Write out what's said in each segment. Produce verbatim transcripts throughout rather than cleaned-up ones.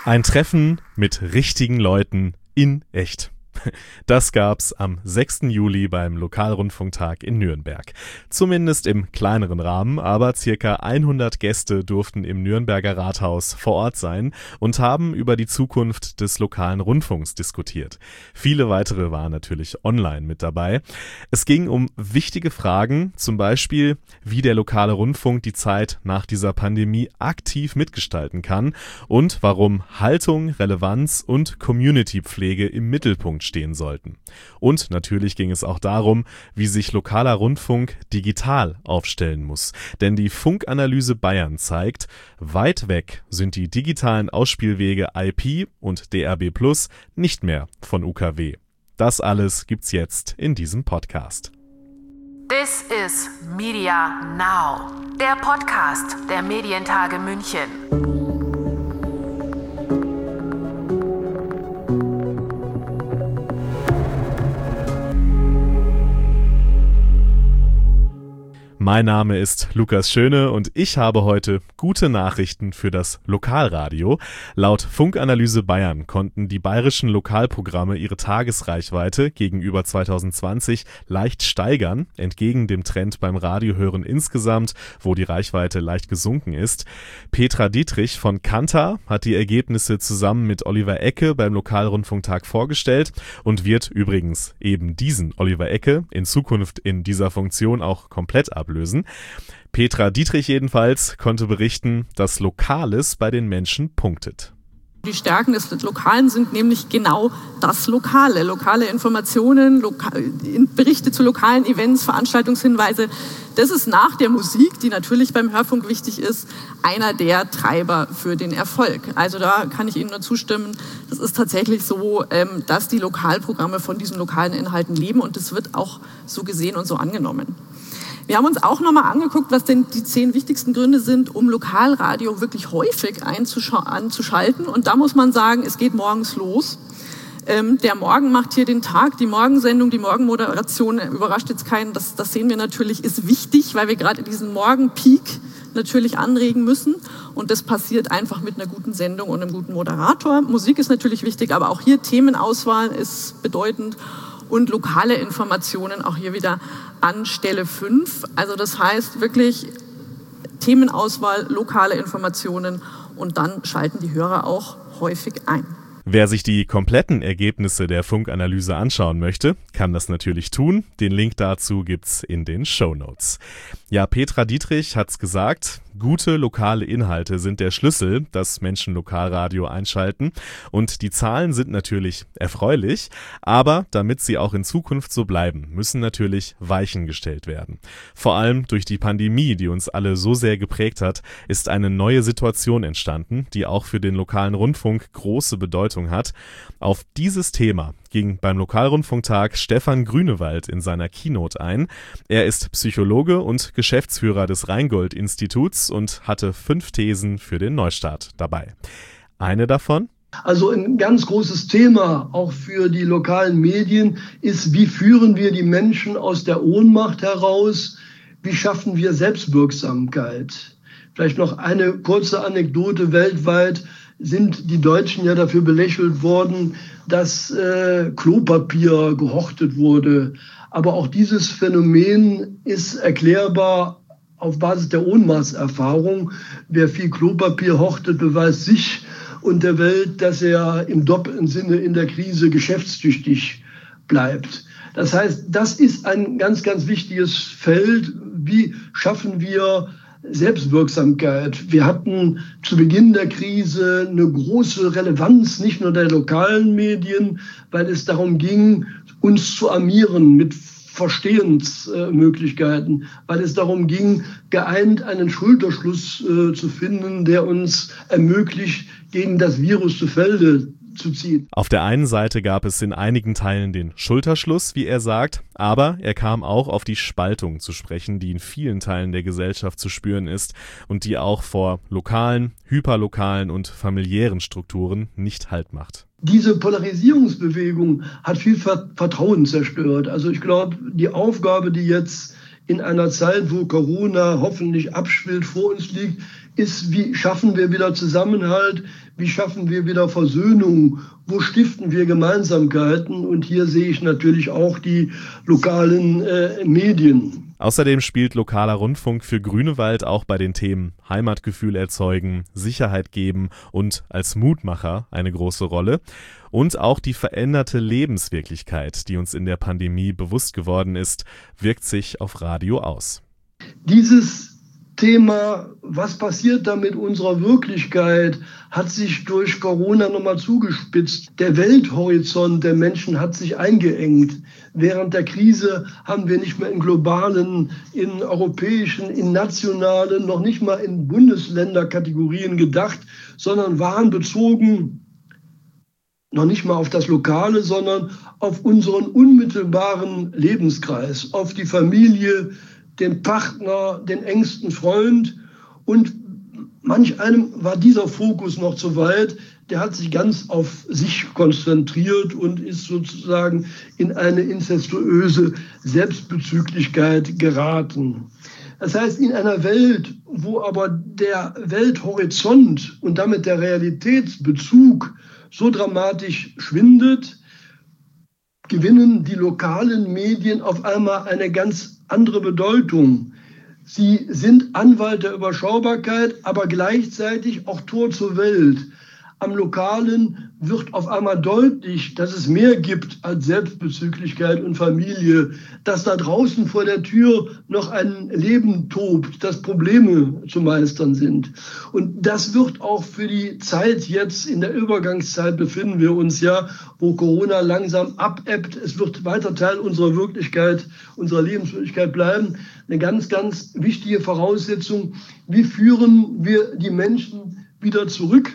Ein Treffen mit richtigen Leuten in echt. Das gab's am sechsten Juli beim Lokalrundfunktag in Nürnberg. Zumindest im kleineren Rahmen, aber circa hundert Gäste durften im Nürnberger Rathaus vor Ort sein und haben über die Zukunft des lokalen Rundfunks diskutiert. Viele weitere waren natürlich online mit dabei. Es ging um wichtige Fragen, zum Beispiel, wie der lokale Rundfunk die Zeit nach dieser Pandemie aktiv mitgestalten kann und warum Haltung, Relevanz und Community-Pflege im Mittelpunkt stehen sollten. Und natürlich ging es auch darum, wie sich lokaler Rundfunk digital aufstellen muss. Denn die Funkanalyse Bayern zeigt, weit weg sind die digitalen Ausspielwege I P und D A B plus nicht mehr von U K W. Das alles gibt's jetzt in diesem Podcast. This is Media Now, der Podcast der Medientage München. Mein Name ist Lukas Schöne und ich habe heute gute Nachrichten für das Lokalradio. Laut Funkanalyse Bayern konnten die bayerischen Lokalprogramme ihre Tagesreichweite gegenüber zwanzig zwanzig leicht steigern, entgegen dem Trend beim Radiohören insgesamt, wo die Reichweite leicht gesunken ist. Petra Dietrich von Kantar hat die Ergebnisse zusammen mit Oliver Ecke beim Lokalrundfunktag vorgestellt und wird übrigens eben diesen Oliver Ecke in Zukunft in dieser Funktion auch komplett ablösen. Lösen. Petra Dietrich jedenfalls konnte berichten, dass Lokales bei den Menschen punktet. Die Stärken des Lokalen sind nämlich genau das Lokale. Lokale Informationen, Loka- Berichte zu lokalen Events, Veranstaltungshinweise. Das ist nach der Musik, die natürlich beim Hörfunk wichtig ist, einer der Treiber für den Erfolg. Also da kann ich Ihnen nur zustimmen. Das ist tatsächlich so, dass die Lokalprogramme von diesen lokalen Inhalten leben und das wird auch so gesehen und so angenommen. Wir haben uns auch nochmal angeguckt, was denn die zehn wichtigsten Gründe sind, um Lokalradio wirklich häufig einzusch- anzuschalten. Und da muss man sagen, es geht morgens los. Ähm, der Morgen macht hier den Tag. Die Morgensendung, die Morgenmoderation, überrascht jetzt keinen. Das, das sehen wir natürlich, ist wichtig, weil wir gerade diesen Morgenpeak natürlich anregen müssen. Und das passiert einfach mit einer guten Sendung und einem guten Moderator. Musik ist natürlich wichtig, aber auch hier Themenauswahl ist bedeutend. Und lokale Informationen auch hier wieder an Stelle fünf. Also das heißt wirklich Themenauswahl, lokale Informationen und dann schalten die Hörer auch häufig ein. Wer sich die kompletten Ergebnisse der Funkanalyse anschauen möchte, kann das natürlich tun. Den Link dazu gibt's in den Shownotes. Ja, Petra Dietrich hat's gesagt, gute lokale Inhalte sind der Schlüssel, dass Menschen Lokalradio einschalten. Und die Zahlen sind natürlich erfreulich, aber damit sie auch in Zukunft so bleiben, müssen natürlich Weichen gestellt werden. Vor allem durch die Pandemie, die uns alle so sehr geprägt hat, ist eine neue Situation entstanden, die auch für den lokalen Rundfunk große Bedeutung hat. Auf dieses Thema ging beim Lokalrundfunktag Stefan Grünewald in seiner Keynote ein. Er ist Psychologe und Geschäftsführer des Rheingold-Instituts und hatte fünf Thesen für den Neustart dabei. Eine davon: Also ein ganz großes Thema auch für die lokalen Medien ist, wie führen wir die Menschen aus der Ohnmacht heraus? Wie schaffen wir Selbstwirksamkeit? Vielleicht noch eine kurze Anekdote. Weltweit sind die Deutschen ja dafür belächelt worden, dass äh, Klopapier gehortet wurde. Aber auch dieses Phänomen ist erklärbar auf Basis der Ohnmachtserfahrung. Wer viel Klopapier hortet, beweist sich und der Welt, dass er im doppelten Sinne in der Krise geschäftstüchtig bleibt. Das heißt, das ist ein ganz, ganz wichtiges Feld. Wie schaffen wir Selbstwirksamkeit? Wir hatten zu Beginn der Krise eine große Relevanz, nicht nur der lokalen Medien, weil es darum ging, uns zu armieren mit Verstehensmöglichkeiten, weil es darum ging, geeint einen Schulterschluss äh, zu finden, der uns ermöglicht, gegen das Virus zu Felde zu ziehen. Auf der einen Seite gab es in einigen Teilen den Schulterschluss, wie er sagt, aber er kam auch auf die Spaltung zu sprechen, die in vielen Teilen der Gesellschaft zu spüren ist und die auch vor lokalen, hyperlokalen und familiären Strukturen nicht Halt macht. Diese Polarisierungsbewegung hat viel Vertrauen zerstört. Also ich glaube, die Aufgabe, die jetzt in einer Zeit, wo Corona hoffentlich abschwillt, vor uns liegt, ist, wie schaffen wir wieder Zusammenhalt, wie schaffen wir wieder Versöhnung, wo stiften wir Gemeinsamkeiten? Und hier sehe ich natürlich auch die lokalen äh, Medien. Außerdem spielt lokaler Rundfunk für Grünewald auch bei den Themen Heimatgefühl erzeugen, Sicherheit geben und als Mutmacher eine große Rolle. Und auch die veränderte Lebenswirklichkeit, die uns in der Pandemie bewusst geworden ist, wirkt sich auf Radio aus. Dieses Thema, was passiert da mit unserer Wirklichkeit, hat sich durch Corona nochmal zugespitzt. Der Welthorizont der Menschen hat sich eingeengt. Während der Krise haben wir nicht mehr in globalen, in europäischen, in nationalen, noch nicht mal in Bundesländerkategorien gedacht, sondern waren bezogen noch nicht mal auf das Lokale, sondern auf unseren unmittelbaren Lebenskreis, auf die Familie, den Partner, den engsten Freund. Und manch einem war dieser Fokus noch zu weit. Der hat sich ganz auf sich konzentriert und ist sozusagen in eine inzestuöse Selbstbezüglichkeit geraten. Das heißt, in einer Welt, wo aber der Welthorizont und damit der Realitätsbezug so dramatisch schwindet, gewinnen die lokalen Medien auf einmal eine ganz andere Bedeutung. Sie sind Anwalt der Überschaubarkeit, aber gleichzeitig auch Tor zur Welt. Am Lokalen wird auf einmal deutlich, dass es mehr gibt als Selbstbezüglichkeit und Familie, dass da draußen vor der Tür noch ein Leben tobt, dass Probleme zu meistern sind. Und das wird auch für die Zeit jetzt, in der Übergangszeit befinden wir uns ja, wo Corona langsam abebbt. Es wird weiter Teil unserer Wirklichkeit, unserer Lebenswirklichkeit bleiben. Eine ganz, ganz wichtige Voraussetzung. Wie führen wir die Menschen wieder zurück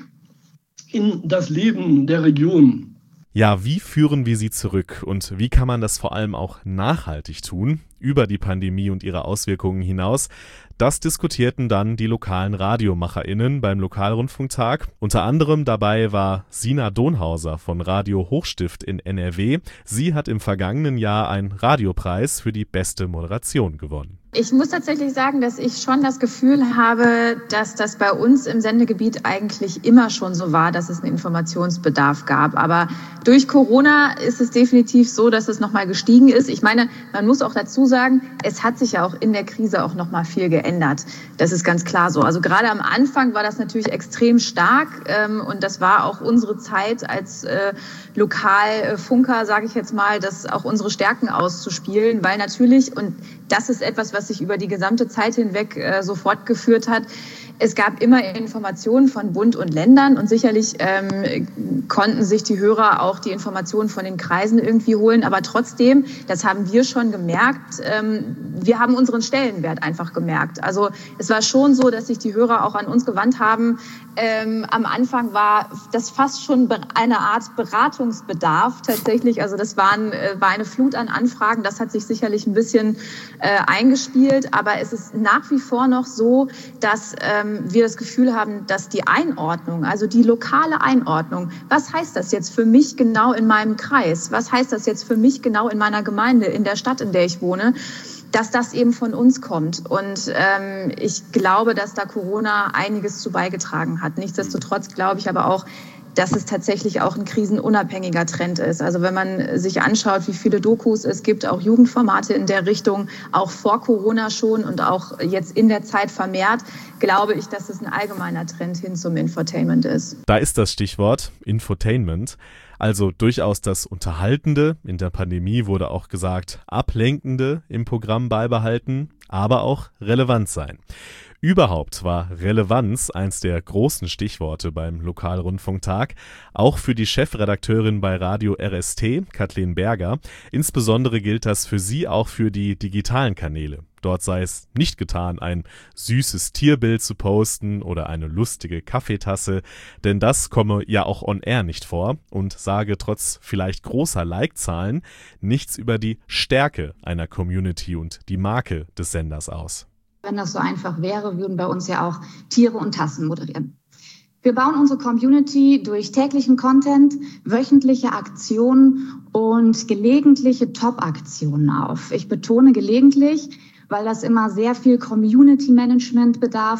in das Leben der Region? Ja, wie führen wir sie zurück und wie kann man das vor allem auch nachhaltig tun, über die Pandemie und ihre Auswirkungen hinaus? Das diskutierten dann die lokalen RadiomacherInnen beim Lokalrundfunktag. Unter anderem dabei war Sina Donhauser von Radio Hochstift in N R W. Sie hat im vergangenen Jahr einen Radiopreis für die beste Moderation gewonnen. Ich muss tatsächlich sagen, dass ich schon das Gefühl habe, dass das bei uns im Sendegebiet eigentlich immer schon so war, dass es einen Informationsbedarf gab. Aber durch Corona ist es definitiv so, dass es nochmal gestiegen ist. Ich meine, man muss auch dazu sagen, es hat sich ja auch in der Krise auch nochmal viel geändert. Das ist ganz klar so. Also gerade am Anfang war das natürlich extrem stark ähm, und das war auch unsere Zeit als äh, Lokalfunker, sage ich jetzt mal, das auch unsere Stärken auszuspielen, weil natürlich, und das ist etwas, was sich über die gesamte Zeit hinweg äh, so fortgeführt hat. Es gab immer Informationen von Bund und Ländern und sicherlich ähm, konnten sich die Hörer auch die Informationen von den Kreisen irgendwie holen. Aber trotzdem, das haben wir schon gemerkt, ähm, wir haben unseren Stellenwert einfach gemerkt. Also es war schon so, dass sich die Hörer auch an uns gewandt haben. Ähm, am Anfang war das fast schon eine Art Beratungsbedarf tatsächlich. Also das waren, äh, war eine Flut an Anfragen. Das hat sich sicherlich ein bisschen äh, eingespielt. Aber es ist nach wie vor noch so, dass ähm, wir das Gefühl haben, dass die Einordnung, also die lokale Einordnung, was heißt das jetzt für mich genau in meinem Kreis? Was heißt das jetzt für mich genau in meiner Gemeinde, in der Stadt, in der ich wohne? Dass das eben von uns kommt. Und ähm, ich glaube, dass da Corona einiges zu beigetragen hat. Nichtsdestotrotz glaube ich aber auch, dass es tatsächlich auch ein krisenunabhängiger Trend ist. Also wenn man sich anschaut, wie viele Dokus es gibt, auch Jugendformate in der Richtung, auch vor Corona schon und auch jetzt in der Zeit vermehrt, glaube ich, dass es ein allgemeiner Trend hin zum Infotainment ist. Da ist das Stichwort Infotainment. Also durchaus das Unterhaltende, in der Pandemie wurde auch gesagt, Ablenkende im Programm beibehalten, aber auch relevant sein. Überhaupt war Relevanz eins der großen Stichworte beim Lokalrundfunktag, auch für die Chefredakteurin bei Radio R S T, Kathleen Berger. Insbesondere gilt das für sie auch für die digitalen Kanäle. Dort sei es nicht getan, ein süßes Tierbild zu posten oder eine lustige Kaffeetasse, denn das komme ja auch on air nicht vor und sage trotz vielleicht großer Like-Zahlen nichts über die Stärke einer Community und die Marke des Senders aus. Wenn das so einfach wäre, würden bei uns ja auch Tiere und Tassen moderieren. Wir bauen unsere Community durch täglichen Content, wöchentliche Aktionen und gelegentliche Top-Aktionen auf. Ich betone gelegentlich, weil das immer sehr viel Community-Management bedarf.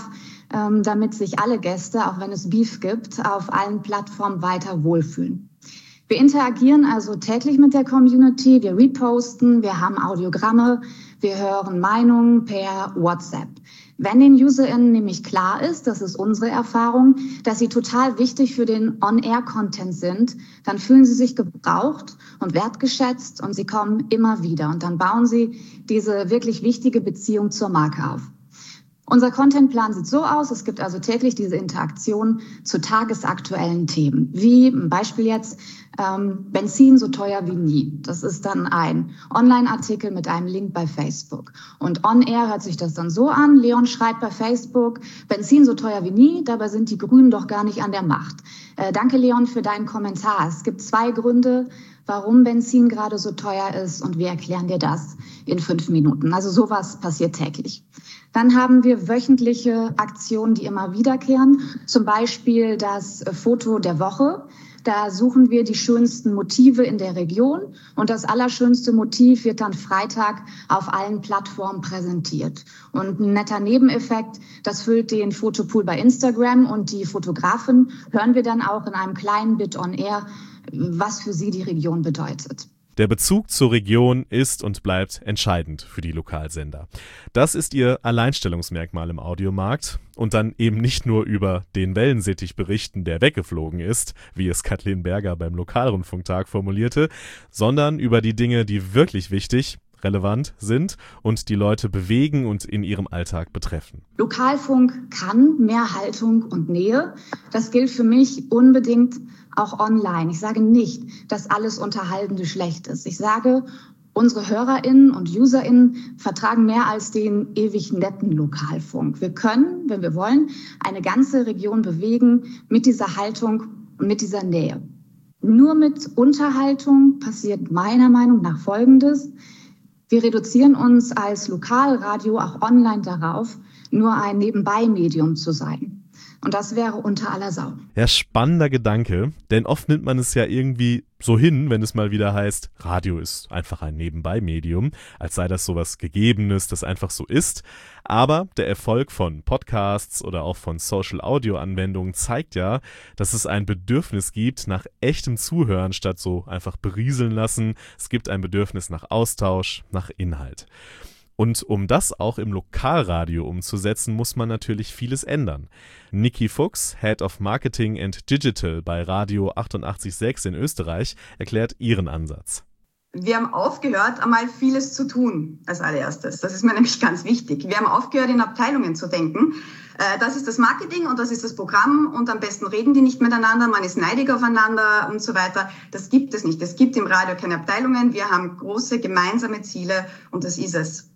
ähm, damit sich alle Gäste, auch wenn es Beef gibt, auf allen Plattformen weiter wohlfühlen. Wir interagieren also täglich mit der Community, wir reposten, wir haben Audiogramme, wir hören Meinungen per WhatsApp. Wenn den UserInnen nämlich klar ist, das ist unsere Erfahrung, dass sie total wichtig für den On-Air-Content sind, dann fühlen sie sich gebraucht und wertgeschätzt und sie kommen immer wieder. Und dann bauen sie diese wirklich wichtige Beziehung zur Marke auf. Unser Contentplan sieht so aus, es gibt also täglich diese Interaktion zu tagesaktuellen Themen. Wie ein Beispiel jetzt, ähm, Benzin so teuer wie nie. Das ist dann ein Online-Artikel mit einem Link bei Facebook. Und on-air hört sich das dann so an, Leon schreibt bei Facebook, Benzin so teuer wie nie, dabei sind die Grünen doch gar nicht an der Macht. Äh, danke Leon für deinen Kommentar. Es gibt zwei Gründe, warum Benzin gerade so teuer ist und wir erklären dir das in fünf Minuten. Also sowas passiert täglich. Dann haben wir wöchentliche Aktionen, die immer wiederkehren. Zum Beispiel das Foto der Woche. Da suchen wir die schönsten Motive in der Region und das allerschönste Motiv wird dann Freitag auf allen Plattformen präsentiert. Und ein netter Nebeneffekt, das füllt den Fotopool bei Instagram und die Fotografen hören wir dann auch in einem kleinen Bit on Air, was für sie die Region bedeutet. Der Bezug zur Region ist und bleibt entscheidend für die Lokalsender. Das ist ihr Alleinstellungsmerkmal im Audiomarkt und dann eben nicht nur über den Wellensittich berichten, der weggeflogen ist, wie es Kathleen Berger beim Lokalrundfunktag formulierte, sondern über die Dinge, die wirklich wichtig, relevant sind und die Leute bewegen und in ihrem Alltag betreffen. Lokalfunk kann mehr Haltung und Nähe. Das gilt für mich unbedingt auch online. Ich sage nicht, dass alles Unterhaltende schlecht ist. Ich sage, unsere HörerInnen und UserInnen vertragen mehr als den ewig netten Lokalfunk. Wir können, wenn wir wollen, eine ganze Region bewegen mit dieser Haltung und mit dieser Nähe. Nur mit Unterhaltung passiert meiner Meinung nach Folgendes. Wir reduzieren uns als Lokalradio auch online darauf, nur ein Nebenbei-Medium zu sein. Und das wäre unter aller Sau. Ja, spannender Gedanke, denn oft nimmt man es ja irgendwie so hin, wenn es mal wieder heißt, Radio ist einfach ein Nebenbei-Medium, als sei das sowas Gegebenes, das einfach so ist. Aber der Erfolg von Podcasts oder auch von Social-Audio-Anwendungen zeigt ja, dass es ein Bedürfnis gibt nach echtem Zuhören statt so einfach berieseln lassen. Es gibt ein Bedürfnis nach Austausch, nach Inhalt. Und um das auch im Lokalradio umzusetzen, muss man natürlich vieles ändern. Niki Fuchs, Head of Marketing and Digital bei Radio achtundachtzig Komma sechs in Österreich, erklärt ihren Ansatz. Wir haben aufgehört, einmal vieles zu tun als allererstes. Das ist mir nämlich ganz wichtig. Wir haben aufgehört, in Abteilungen zu denken. Das ist das Marketing und das ist das Programm und am besten reden die nicht miteinander, man ist neidig aufeinander und so weiter. Das gibt es nicht. Es gibt im Radio keine Abteilungen. Wir haben große gemeinsame Ziele und das ist es.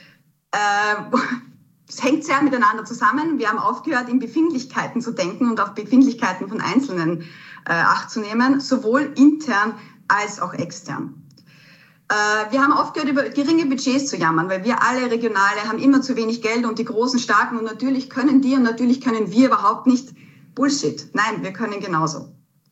Es hängt sehr miteinander zusammen. Wir haben aufgehört, in Befindlichkeiten zu denken und auf Befindlichkeiten von Einzelnen Acht zu nehmen, sowohl intern als auch extern. Wir haben aufgehört, über geringe Budgets zu jammern, weil wir alle Regionale haben immer zu wenig Geld und die großen Starken und natürlich können die und natürlich können wir überhaupt nicht. Bullshit. Nein, wir können genauso.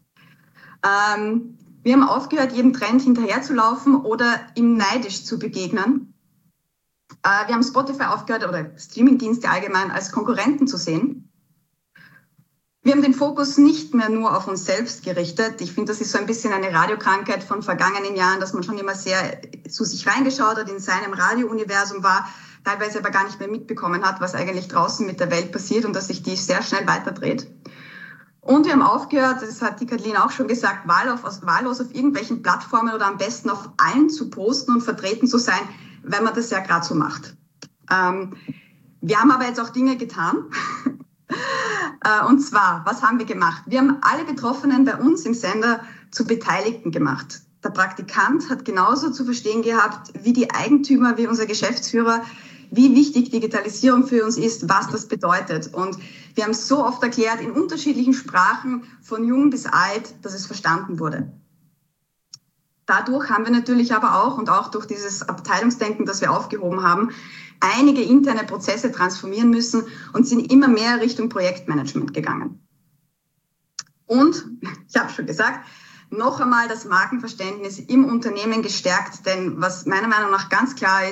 Wir haben aufgehört, jedem Trend hinterherzulaufen oder ihm neidisch zu begegnen. Wir haben Spotify aufgehört oder Streamingdienste allgemein als Konkurrenten zu sehen. Wir haben den Fokus nicht mehr nur auf uns selbst gerichtet. Ich finde, das ist so ein bisschen eine Radiokrankheit von vergangenen Jahren, dass man schon immer sehr zu sich reingeschaut hat, in seinem Radiouniversum war, teilweise aber gar nicht mehr mitbekommen hat, was eigentlich draußen mit der Welt passiert und dass sich die sehr schnell weiterdreht. Und wir haben aufgehört, das hat die Kathleen auch schon gesagt, wahllos, wahllos auf irgendwelchen Plattformen oder am besten auf allen zu posten und vertreten zu sein, weil man das ja gerade so macht. Ähm, wir haben aber jetzt auch Dinge getan. äh, und zwar, was haben wir gemacht? Wir haben alle Betroffenen bei uns im Sender zu Beteiligten gemacht. Der Praktikant hat genauso zu verstehen gehabt, wie die Eigentümer, wie unser Geschäftsführer, wie wichtig Digitalisierung für uns ist, was das bedeutet. Und wir haben so oft erklärt, in unterschiedlichen Sprachen, von jung bis alt, dass es verstanden wurde. Dadurch haben wir natürlich aber auch, und auch durch dieses Abteilungsdenken, das wir aufgehoben haben, einige interne Prozesse transformieren müssen und sind immer mehr Richtung Projektmanagement gegangen. Und, ich habe schon gesagt, noch einmal das Markenverständnis im Unternehmen gestärkt, denn was meiner Meinung nach ganz klar ist,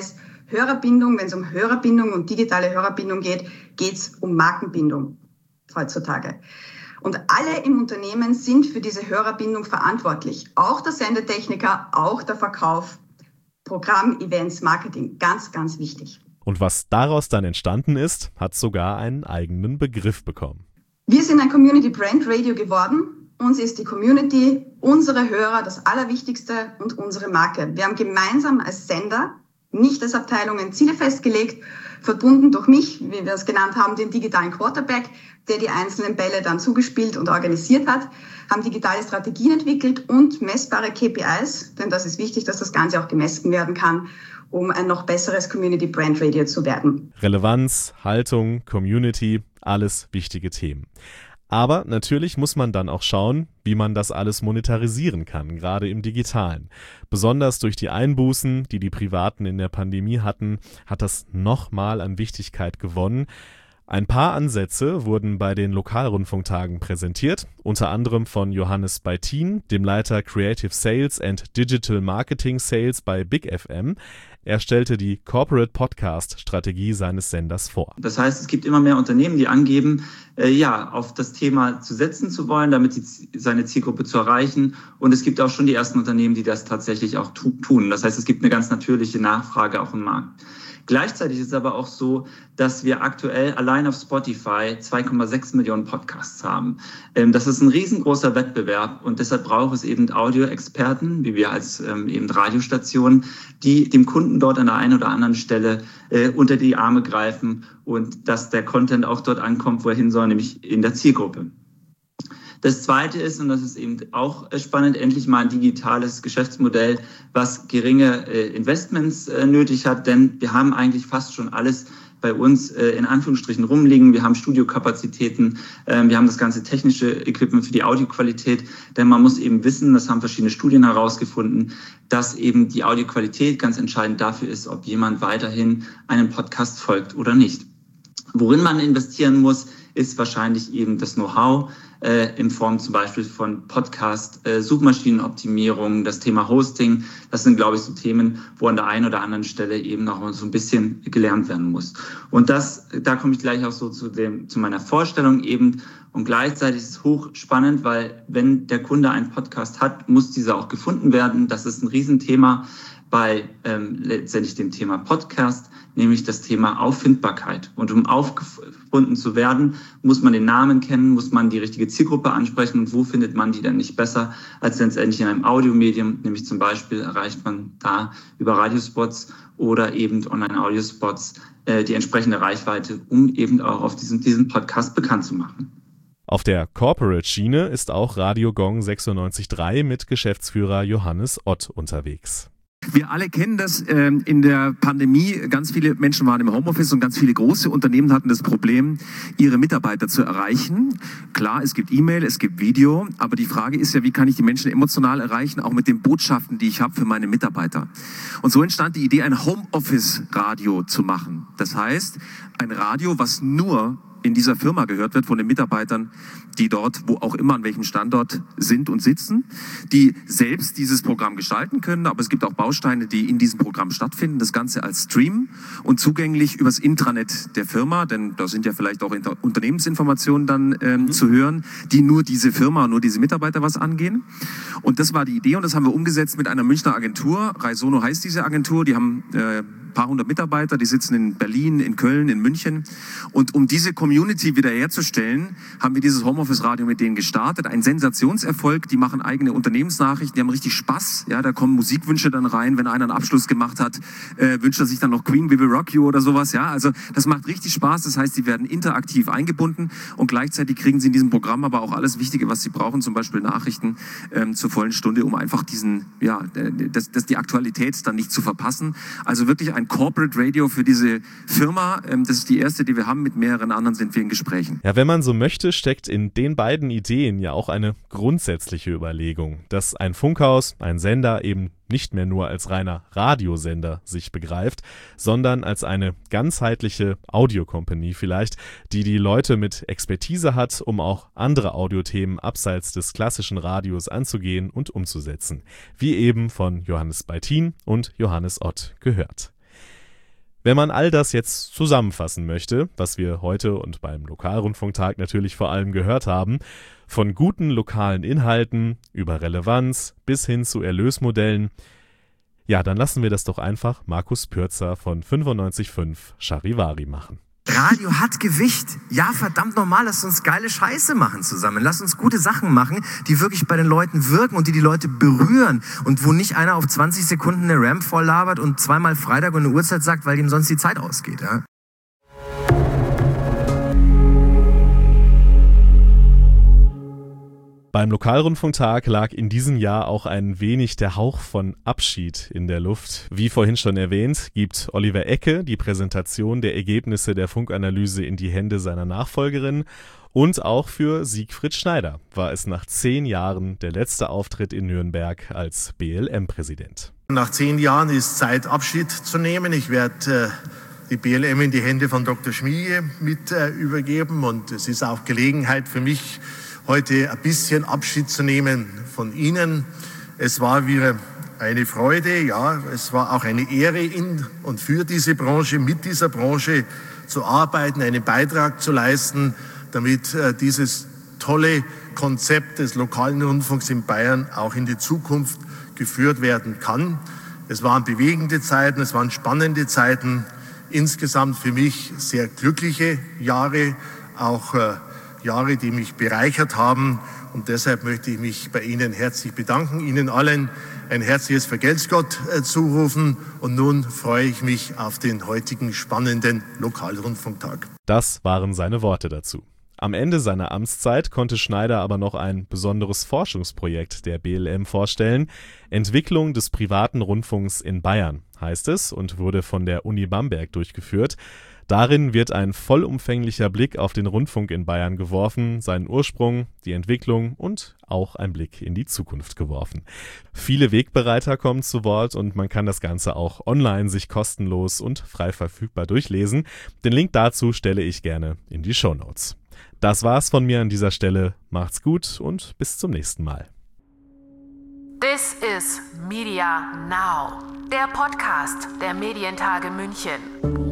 Hörerbindung, wenn es um Hörerbindung und digitale Hörerbindung geht, geht es um Markenbindung heutzutage. Und alle im Unternehmen sind für diese Hörerbindung verantwortlich. Auch der Sendetechniker, auch der Verkauf, Programm, Events, Marketing. Ganz, ganz wichtig. Und was daraus dann entstanden ist, hat sogar einen eigenen Begriff bekommen. Wir sind ein Community Brand Radio geworden. Uns ist die Community, unsere Hörer das Allerwichtigste und unsere Marke. Wir haben gemeinsam als Sender, nicht als Abteilungen, Ziele festgelegt, verbunden durch mich, wie wir es genannt haben, den digitalen Quarterback, der die einzelnen Bälle dann zugespielt und organisiert hat, haben digitale Strategien entwickelt und messbare K P Is, denn das ist wichtig, dass das Ganze auch gemessen werden kann, um ein noch besseres Community Brand Radio zu werden. Relevanz, Haltung, Community, alles wichtige Themen. Aber natürlich muss man dann auch schauen, wie man das alles monetarisieren kann, gerade im Digitalen. Besonders durch die Einbußen, die die Privaten in der Pandemie hatten, hat das nochmal an Wichtigkeit gewonnen. Ein paar Ansätze wurden bei den Lokalrundfunktagen präsentiert, unter anderem von Johannes Beitin, dem Leiter Creative Sales and Digital Marketing Sales bei Big F M. Er stellte die Corporate Podcast Strategie seines Senders vor. Das heißt, es gibt immer mehr Unternehmen, die angeben, äh, ja, auf das Thema zu setzen zu wollen, damit die, seine Zielgruppe zu erreichen. Und es gibt auch schon die ersten Unternehmen, die das tatsächlich auch tu- tun. Das heißt, es gibt eine ganz natürliche Nachfrage auch im Markt. Gleichzeitig ist es aber auch so, dass wir aktuell allein auf Spotify zwei Komma sechs Millionen Podcasts haben. Das ist ein riesengroßer Wettbewerb und deshalb braucht es eben Audioexperten, wie wir als eben Radiostationen, die dem Kunden dort an der einen oder anderen Stelle äh, unter die Arme greifen und dass der Content auch dort ankommt, wo er hin soll, nämlich in der Zielgruppe. Das Zweite ist, und das ist eben auch spannend, endlich mal ein digitales Geschäftsmodell, was geringe äh, Investments äh, nötig hat, denn wir haben eigentlich fast schon alles bei uns äh, in Anführungsstrichen rumliegen. Wir haben Studiokapazitäten, äh, wir haben das ganze technische Equipment für die Audioqualität, denn man muss eben wissen, das haben verschiedene Studien herausgefunden, dass eben die Audioqualität ganz entscheidend dafür ist, ob jemand weiterhin einem Podcast folgt oder nicht. Worin man investieren muss, ist wahrscheinlich eben das Know-how äh, in Form zum Beispiel von Podcast, äh, Suchmaschinenoptimierung, das Thema Hosting. Das sind, glaube ich, so Themen, wo an der einen oder anderen Stelle eben noch so ein bisschen gelernt werden muss. Und das, da komme ich gleich auch so zu dem, zu meiner Vorstellung eben. Und gleichzeitig ist es hochspannend, weil wenn der Kunde einen Podcast hat, muss dieser auch gefunden werden. Das ist ein Riesenthema bei ähm, letztendlich dem Thema Podcast, nämlich das Thema Auffindbarkeit. Und um aufgefunden zu werden, muss man den Namen kennen, muss man die richtige Zielgruppe ansprechen. Und wo findet man die denn nicht besser als letztendlich in einem Audiomedium? Nämlich zum Beispiel erreicht man da über Radiospots oder eben Online-Audiospots äh, die entsprechende Reichweite, um eben auch auf diesen, diesen Podcast bekannt zu machen. Auf der Corporate-Schiene ist auch Radio Gong sechsundneunzig Komma drei mit Geschäftsführer Johannes Ott unterwegs. Wir alle kennen das, äh, in der Pandemie, ganz viele Menschen waren im Homeoffice und ganz viele große Unternehmen hatten das Problem, ihre Mitarbeiter zu erreichen. Klar, es gibt E-Mail, es gibt Video, aber die Frage ist ja, wie kann ich die Menschen emotional erreichen, auch mit den Botschaften, die ich habe für meine Mitarbeiter. Und so entstand die Idee, ein Homeoffice-Radio zu machen. Das heißt, ein Radio, was nur in dieser Firma gehört wird von den Mitarbeitern, die dort, wo auch immer, an welchem Standort sind und sitzen, die selbst dieses Programm gestalten können. Aber es gibt auch Bausteine, die in diesem Programm stattfinden. Das Ganze als Stream und zugänglich übers Intranet der Firma, denn da sind ja vielleicht auch Unternehmensinformationen dann ähm, mhm. zu hören, die nur diese Firma, nur diese Mitarbeiter was angehen. Und das war die Idee und das haben wir umgesetzt mit einer Münchner Agentur. Raisono heißt diese Agentur, die haben äh, paar hundert Mitarbeiter, die sitzen in Berlin, in Köln, in München. Und um diese Community wiederherzustellen, haben wir dieses Homeoffice-Radio mit denen gestartet. Ein Sensationserfolg, die machen eigene Unternehmensnachrichten, die haben richtig Spaß. Ja, da kommen Musikwünsche dann rein, wenn einer einen Abschluss gemacht hat, äh, wünscht er sich dann noch Queen, We Will Rock You oder sowas. Ja, also das macht richtig Spaß. Das heißt, sie werden interaktiv eingebunden und gleichzeitig kriegen sie in diesem Programm aber auch alles Wichtige, was sie brauchen, zum Beispiel Nachrichten ähm, zur vollen Stunde, um einfach diesen, ja, das, das die Aktualität dann nicht zu verpassen. Also wirklich ein Corporate Radio für diese Firma. Das ist die erste, die wir haben. Mit mehreren anderen sind wir in Gesprächen. Ja, wenn man so möchte, steckt in den beiden Ideen ja auch eine grundsätzliche Überlegung, dass ein Funkhaus, ein Sender eben nicht mehr nur als reiner Radiosender sich begreift, sondern als eine ganzheitliche Audio-Company vielleicht, die die Leute mit Expertise hat, um auch andere Audiothemen abseits des klassischen Radios anzugehen und umzusetzen. Wie eben von Johannes Beitin und Johannes Ott gehört. Wenn man all das jetzt zusammenfassen möchte, was wir heute und beim Lokalrundfunktag natürlich vor allem gehört haben, von guten lokalen Inhalten über Relevanz bis hin zu Erlösmodellen, ja, dann lassen wir das doch einfach Markus Pürzer von fünfundneunzig Komma fünf Charivari machen. Radio hat Gewicht. Ja, verdammt normal, lass uns geile Scheiße machen zusammen. Lass uns gute Sachen machen, die wirklich bei den Leuten wirken und die die Leute berühren. Und wo nicht einer auf zwanzig Sekunden eine Ramp voll labert und zweimal Freitag und eine Uhrzeit sagt, weil ihm sonst die Zeit ausgeht. Ja? Beim Lokalrundfunktag lag in diesem Jahr auch ein wenig der Hauch von Abschied in der Luft. Wie vorhin schon erwähnt, gibt Oliver Ecke die Präsentation der Ergebnisse der Funkanalyse in die Hände seiner Nachfolgerin. Und auch für Siegfried Schneider war es nach zehn Jahren der letzte Auftritt in Nürnberg als B L M-Präsident. Nach zehn Jahren ist Zeit, Abschied zu nehmen. Ich werde äh, die B L M in die Hände von Doktor Schmiege mit äh, übergeben. Und es ist auch Gelegenheit für mich, heute ein bisschen Abschied zu nehmen von Ihnen. Es war wieder eine Freude, ja, es war auch eine Ehre in und für diese Branche, mit dieser Branche zu arbeiten, einen Beitrag zu leisten, damit äh, dieses tolle Konzept des lokalen Rundfunks in Bayern auch in die Zukunft geführt werden kann. Es waren bewegende Zeiten, es waren spannende Zeiten, insgesamt für mich sehr glückliche Jahre, auch äh, Jahre, die mich bereichert haben, und deshalb möchte ich mich bei Ihnen herzlich bedanken, Ihnen allen ein herzliches Vergelt's Gott äh, zurufen, und nun freue ich mich auf den heutigen spannenden Lokalrundfunktag. Das waren seine Worte dazu. Am Ende seiner Amtszeit konnte Schneider aber noch ein besonderes Forschungsprojekt der B L M vorstellen. Entwicklung des privaten Rundfunks in Bayern heißt es und wurde von der Uni Bamberg durchgeführt. Darin wird ein vollumfänglicher Blick auf den Rundfunk in Bayern geworfen, seinen Ursprung, die Entwicklung und auch ein Blick in die Zukunft geworfen. Viele Wegbereiter kommen zu Wort und man kann das Ganze auch online sich kostenlos und frei verfügbar durchlesen. Den Link dazu stelle ich gerne in die Shownotes. Das war's von mir an dieser Stelle. Macht's gut und bis zum nächsten Mal. This is Media Now, der Podcast der Medientage München.